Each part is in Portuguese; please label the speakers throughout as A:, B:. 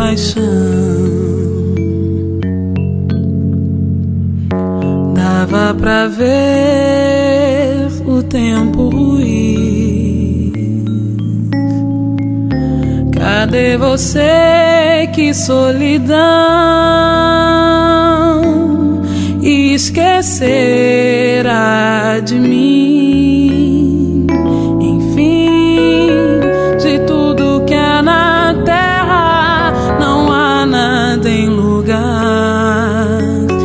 A: paixão. Dava pra ver o tempo ruir. Cadê você? Que solidão! E esquecerá de mim. Enfim, de tudo que há na terra, não há nada em lugar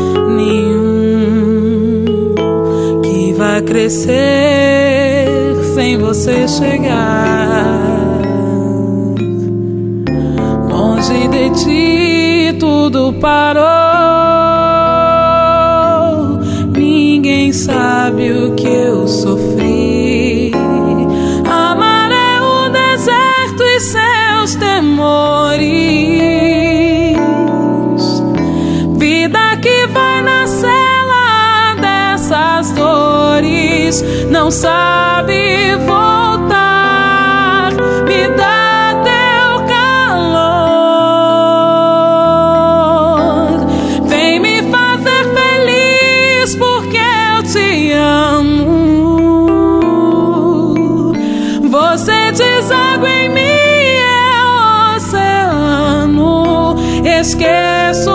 A: nenhum que vá crescer sem você chegar. Longe de ti tudo parou. Ninguém sabe o que eu sofri. Amar é o deserto e seus temores. Vida que vai na cela dessas dores, não sabe voltar. Me dá teu calor, vem me fazer feliz porque eu te amo. Você deságua em mim, é oceano. Esqueço